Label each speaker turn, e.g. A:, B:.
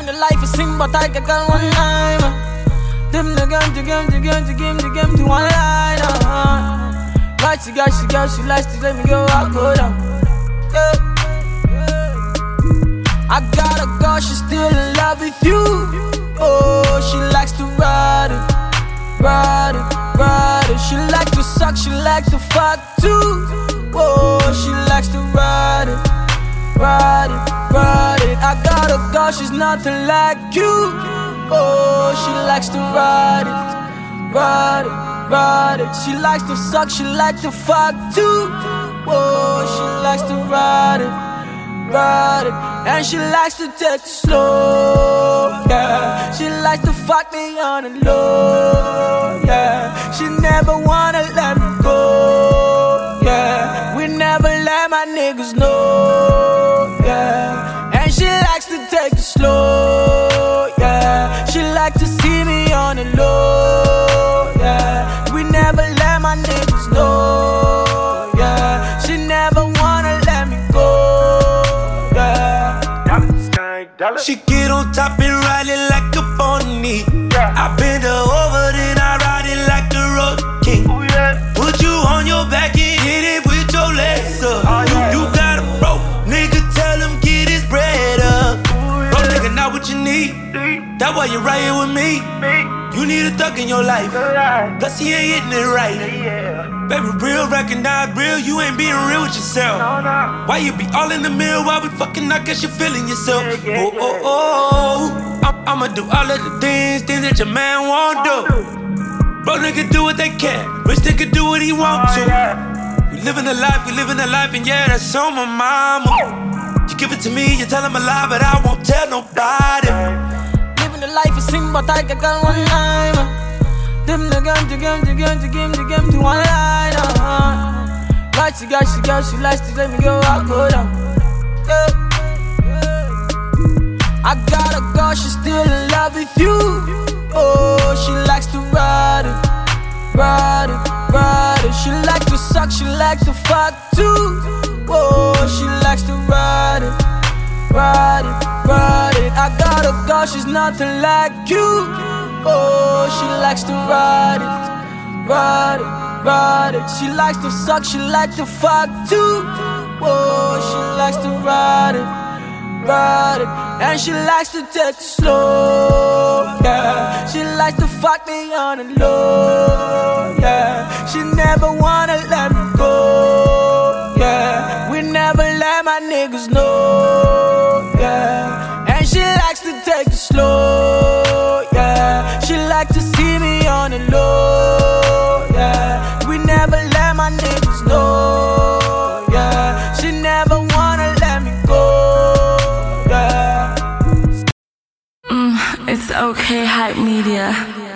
A: the life is sing, but I can one time. Them the game to one line. Like she likes to let me go, I go down. I got a girl, she's still in love with you. Oh, she likes to ride it. She like to suck, she like to fuck too. Oh, she likes to ride it. I got a girl, she's nothing like you. Oh, she likes to ride it. She likes to suck, she likes to fuck too. Oh, she likes to ride it. And she likes to take it slow, yeah. She likes to fuck me on the low, yeah. She never wanna let me go, yeah. We never let my niggas know, yeah. And she likes to take it slow, yeah. She like to see me on the low, yeah. We never let my niggas know, yeah. She never wanna let me go.
B: She get on top and ride it like a pony. I bend her over, then I ride it like a road king. Put you on your back and hit it with your legs up. You got a broke nigga, tell him get his bread up. Broke nigga, not what you need. That's why you're right here with me. You need a thug in your life, plus he ain't hitting it right. Baby, real, recognize real, you ain't being real with yourself. Why you be all in the mirror while we fucking, I guess you're feeling yourself. I'ma do all of the things that your man won't do. Bro nigga do what they can, rich nigga do what he want to. We living a life, and yeah, that's on my mama. You give it to me, you tell him a lie, but I won't tell nobody.
A: Living the life is sing, but I can one time. Them the game to one line. Like she likes to let me go, I go down. I got a girl, she's still in love with you. Oh, she likes to ride it. She like to suck, she like to fuck too. Oh, she likes to ride it. I got a girl, she's nothing like you. Oh, she likes to ride it. She likes to suck, she likes to fuck too. Oh, she likes to ride it. And she likes to take it slow, yeah. She likes to fuck me on the low, yeah. She never wanna let me go, yeah. We never let my niggas know, yeah. And she likes to take it slow, yeah. She like to see me on the low, yeah. We never let my niggas know, yeah. She never wanna let me go, yeah.
C: It's okay, Hype Media.